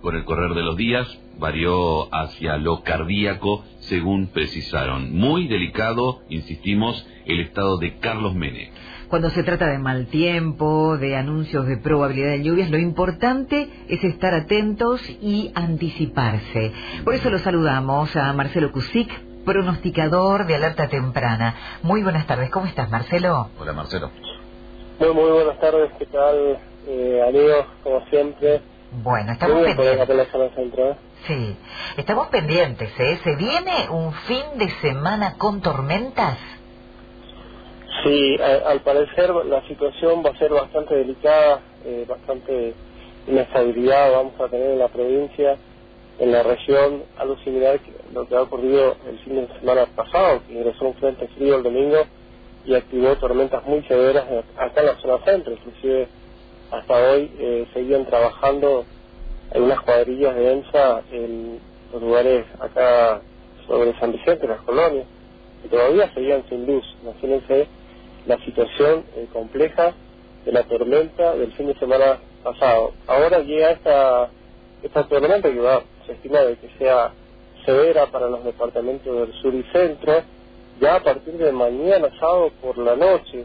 con el correr de los días, varió hacia lo cardíaco, según precisaron. Muy delicado, insistimos, el estado de Carlos Mene. Cuando se trata de mal tiempo, de anuncios de probabilidad de lluvias, lo importante es estar atentos y anticiparse. Por eso lo saludamos a Marcelo Cusic, pronosticador de alerta temprana. Muy buenas tardes, ¿cómo estás, Marcelo? Hola, Marcelo. Muy buenas tardes, ¿qué tal? Amigos, como siempre. Bueno, estamos pendientes. Centro. Sí, estamos pendientes, ¿eh? ¿Se viene un fin de semana con tormentas? Sí, al parecer la situación va a ser bastante delicada, bastante inestabilidad vamos a tener en la provincia, en la región, algo similar a lo que ha ocurrido el fin de semana pasado, que ingresó un frente frío el domingo y activó tormentas muy severas acá en la zona centro. Inclusive hasta hoy seguían trabajando algunas cuadrillas de EMSA en los lugares acá sobre San Vicente, las colonias, y todavía seguían sin luz. Imagínense la situación compleja de la tormenta del fin de semana pasado. Ahora llega esta tormenta que se estima de que sea severa para los departamentos del sur y centro, ya a partir de mañana, sábado por la noche.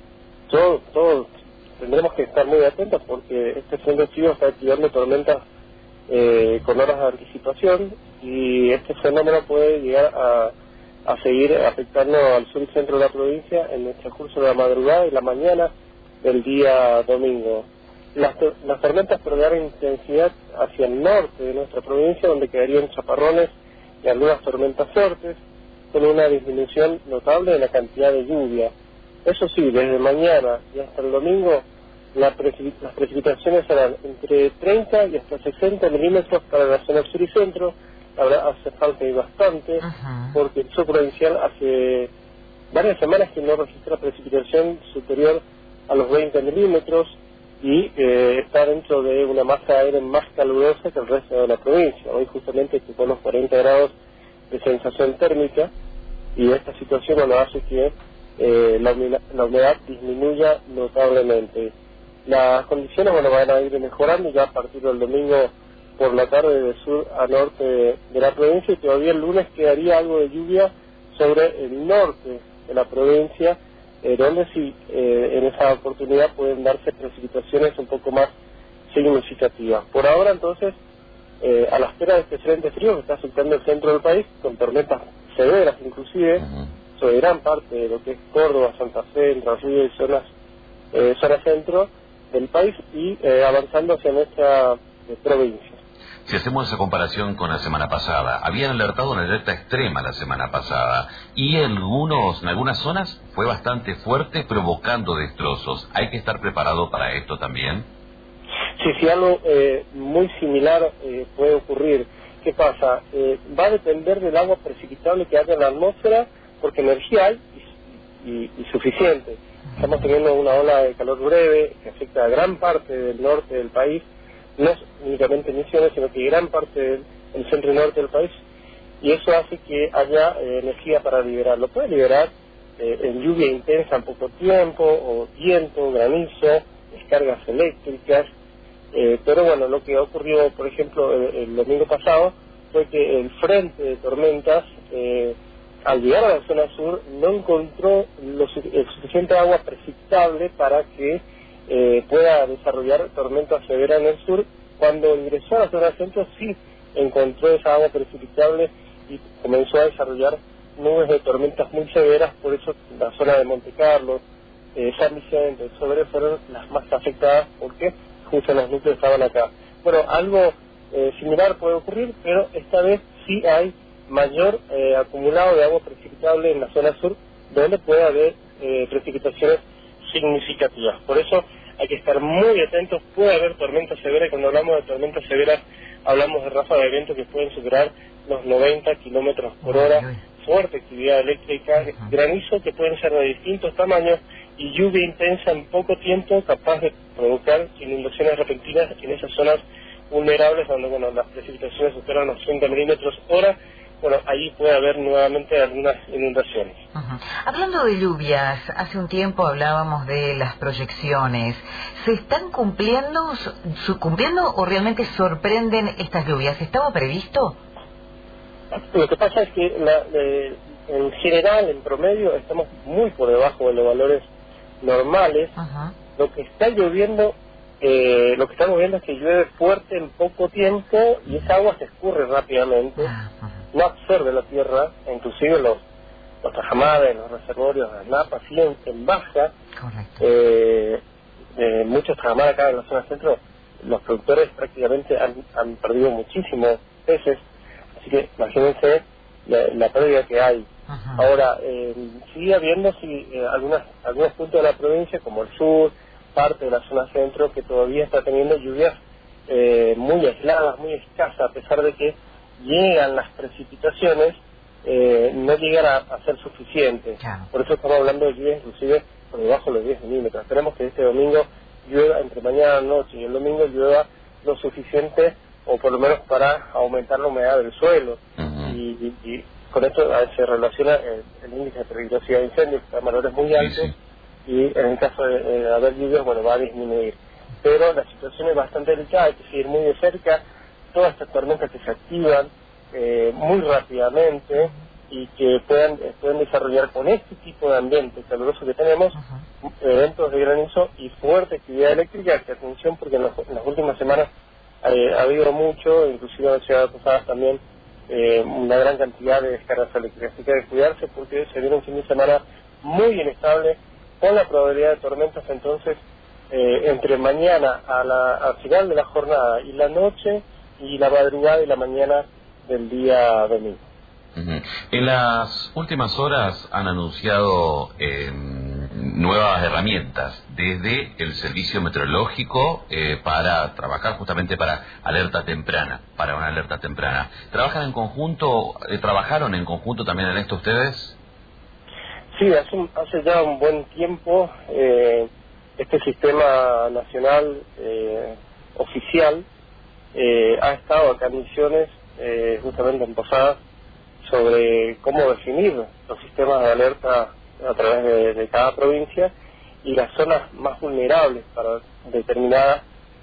Todos tendremos que estar muy atentos porque este frente frío está activando tormentas con horas de anticipación, y este fenómeno puede llegar a seguir afectando al sur y centro de la provincia en el transcurso de la madrugada y la mañana del día domingo. Las tormentas perderán intensidad hacia el norte de nuestra provincia, donde quedarían chaparrones y algunas tormentas fuertes, con una disminución notable de la cantidad de lluvia. Eso sí, desde mañana y hasta el domingo, las precipitaciones serán entre 30 y hasta 60 milímetros para la zona sur y centro. La verdad hace falta y bastante, porque el sur provincial hace varias semanas que no registra precipitación superior a los 20 milímetros y está dentro de una masa de aire más calurosa que el resto de la provincia. Hoy justamente tocó los 40 grados de sensación térmica, y esta situación hace que la humedad disminuya notablemente. Las condiciones van a ir mejorando ya a partir del domingo por la tarde de sur a norte de la provincia, y todavía el lunes quedaría algo de lluvia sobre el norte de la provincia, donde sí, en esa oportunidad pueden darse precipitaciones un poco más significativas. Por ahora, entonces, a la espera de este frente frío que está afectando el centro del país, con tormentas severas inclusive, sobre gran parte de lo que es Córdoba, Santa Fe, Entre Ríos y zona centro del país, y avanzando hacia nuestra provincia. Si hacemos esa comparación con la semana pasada, habían alertado una alerta extrema la semana pasada, y en algunas zonas fue bastante fuerte, provocando destrozos. ¿Hay que estar preparado para esto también? Sí, algo muy similar puede ocurrir. ¿Qué pasa? Va a depender del agua precipitable que haya en la atmósfera, porque energía hay y suficiente. Estamos teniendo una ola de calor breve que afecta a gran parte del norte del país, no únicamente Misiones, sino que gran parte del centro y norte del país, y eso hace que haya energía para liberar. Lo puede liberar en lluvia intensa en poco tiempo, o viento, granizo, descargas eléctricas, pero bueno, lo que ocurrió, por ejemplo, el domingo pasado, fue que el frente de tormentas, al llegar a la zona sur, no encontró el suficiente agua precipitable para que pueda desarrollar tormentas severas en el sur. Cuando ingresó a la zona centro, sí encontró esa agua precipitable y comenzó a desarrollar nubes de tormentas muy severas. Por eso la zona de Monte Carlo, San Vicente, Sobrero fueron las más afectadas, porque justo los núcleos estaban acá. Bueno, algo similar puede ocurrir, pero esta vez sí hay mayor acumulado de agua precipitable en la zona sur, donde puede haber precipitaciones significativas. Por eso hay que estar muy atentos. Puede haber tormentas severas, y cuando hablamos de tormentas severas hablamos de ráfagas de viento que pueden superar los 90 kilómetros por hora, fuerte actividad eléctrica, granizo que pueden ser de distintos tamaños, y lluvia intensa en poco tiempo, capaz de provocar inundaciones repentinas en esas zonas vulnerables donde las precipitaciones superan los 30 milímetros hora, bueno, ahí puede haber nuevamente algunas inundaciones. Hablando de lluvias, hace un tiempo hablábamos de las proyecciones. ¿Se están cumpliendo o realmente sorprenden estas lluvias? ¿Estaba previsto? Lo que pasa es que en general, en promedio, estamos muy por debajo de los valores normales. Lo que está lloviendo, es que llueve fuerte en poco tiempo y esa agua se escurre rápidamente, no absorbe la tierra, e inclusive los tajamares, los reservorios, las napas siguen en baja. Muchos tajamares acá en la zona centro, los productores prácticamente han perdido muchísimos peces, así que imagínense la pérdida que hay. Ahora, sigue habiendo algunos puntos de la provincia, como el sur, parte de la zona centro, que todavía está teniendo lluvias muy aisladas, muy escasas, a pesar de que llegan las precipitaciones, no llegan a ser suficientes. Por eso estamos hablando de lluvias inclusive por debajo de los 10 milímetros. Esperemos que este domingo llueva, entre mañana, noche y el domingo llueva lo suficiente, o por lo menos para aumentar la humedad del suelo. Y con esto se relaciona el índice de peligrosidad de incendios, que está a valores muy altos, y en el caso de haber lluvias, bueno, va a disminuir. Pero la situación es bastante delicada, hay que seguir muy de cerca todas estas tormentas que se activan muy rápidamente y que pueden desarrollar con este tipo de ambiente caluroso que tenemos, eventos de granizo y fuerte actividad eléctrica. Que atención, porque en las últimas semanas ha habido mucho, inclusive en la ciudad de Posadas también, una gran cantidad de descargas eléctricas. Así que hay que cuidarse, porque se viene un fin de semana muy inestable, con la probabilidad de tormentas. Entonces, entre mañana al final de la jornada y la noche, y la madrugada y la mañana del día domingo. En las últimas horas han anunciado nuevas herramientas desde el servicio meteorológico para trabajar justamente para alerta temprana, para una alerta temprana. ¿Trabajaron en conjunto también en esto ustedes? Sí, hace ya un buen tiempo este sistema nacional oficial ha estado acá en Misiones, justamente en Posadas, sobre cómo definir los sistemas de alerta a través de cada provincia y las zonas más vulnerables para determinados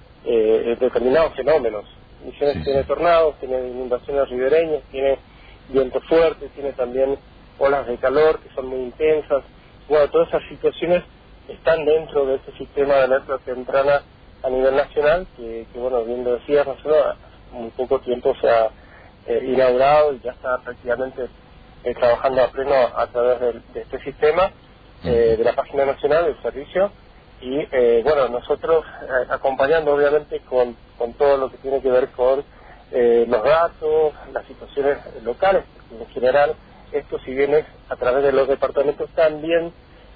fenómenos. Misiones tiene tornados, tiene inundaciones ribereñas, tiene viento fuerte, tiene también olas de calor que son muy intensas. Bueno, todas esas situaciones están dentro de este sistema de alerta temprana a nivel nacional, que bueno, bien lo decías, hace muy poco tiempo se ha inaugurado y ya está prácticamente trabajando a pleno a través de este sistema, de la página nacional del servicio, y bueno, nosotros acompañando obviamente con todo lo que tiene que ver con los datos, las situaciones locales, porque en general esto, si bien es a través de los departamentos, también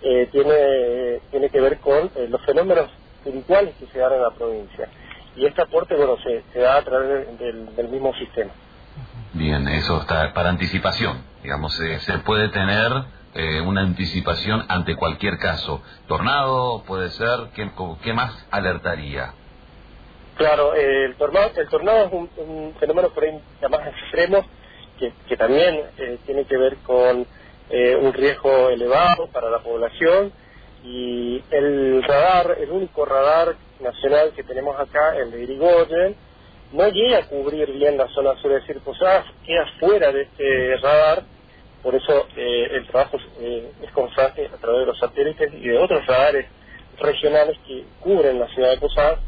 tiene que ver con los fenómenos puntuales que se dan en la provincia, y este aporte, bueno, se da a través del mismo sistema. Bien, eso está para anticipación, digamos, se puede tener una anticipación ante cualquier caso. Tornado puede ser, ¿qué más alertaría? Claro, el tornado es un fenómeno por ahí más extremo, que también tiene que ver con un riesgo elevado para la población, y el único radar nacional que tenemos acá, el de Irigoyen, no llega a cubrir bien la zona sur, es decir, Posadas queda fuera de este radar. Por eso el trabajo es constante a través de los satélites y de otros radares regionales que cubren la ciudad de Posadas.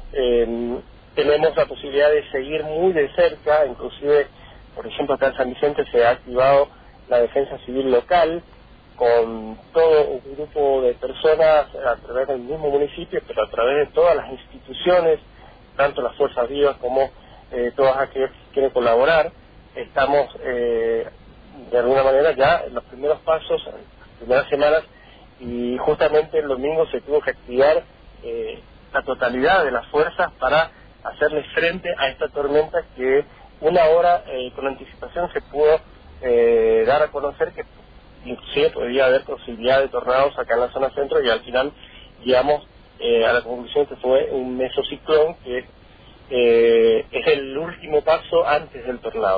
Tenemos la posibilidad de seguir muy de cerca, inclusive, por ejemplo, acá en San Vicente se ha activado la defensa civil local, con todo un grupo de personas a través del mismo municipio, pero a través de todas las instituciones, tanto las fuerzas vivas como todas aquellas que quieren colaborar. Estamos de alguna manera ya en los primeros pasos, en las primeras semanas, y justamente el domingo se tuvo que activar la totalidad de las fuerzas para hacerle frente a esta tormenta, que una hora con anticipación se pudo dar a conocer que inclusive podría haber posibilidad de tornados acá en la zona centro, y al final llegamos a la conclusión que fue un mesociclón, que es el último paso antes del tornado.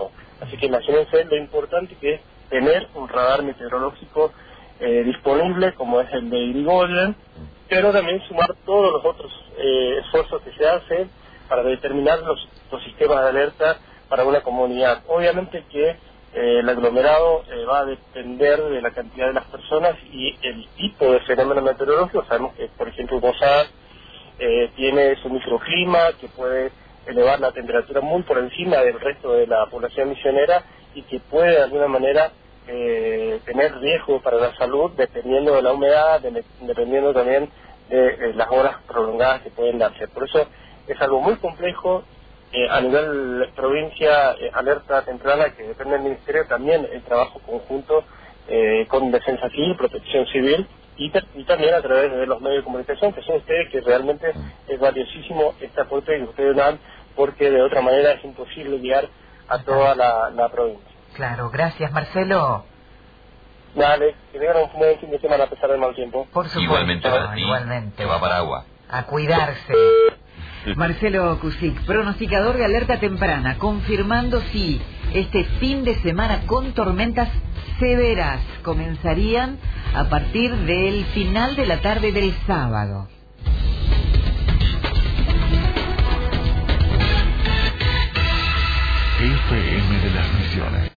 Así que imagínense lo importante que es tener un radar meteorológico disponible, como es el de Irigoyen, pero también sumar todos los otros esfuerzos que se hacen para determinar los sistemas de alerta para una comunidad. Obviamente que el aglomerado va a depender de la cantidad de las personas y el tipo de fenómeno meteorológico. Sabemos que, por ejemplo, Bosar tiene su microclima que puede elevar la temperatura muy por encima del resto de la población misionera y que puede de alguna manera tener riesgo para la salud dependiendo de la humedad, dependiendo también de las horas prolongadas que pueden darse. Por eso es algo muy complejo. A nivel provincia, alerta temprana, que depende del Ministerio, también el trabajo conjunto con Defensa Civil, Protección Civil, y también a través de los medios de comunicación, que son ustedes, que realmente es valiosísimo este aporte que ustedes dan, porque de otra manera es imposible llegar a toda la provincia. Claro, gracias Marcelo. Dale, que tengan un buen fin de semana a pesar del mal tiempo. Por supuesto, Igualmente para ti, igualmente. que va para agua. A cuidarse. Marcelo Cusic, pronosticador de alerta temprana, confirmando si este fin de semana con tormentas severas comenzarían a partir del final de la tarde del sábado. FM de las Misiones.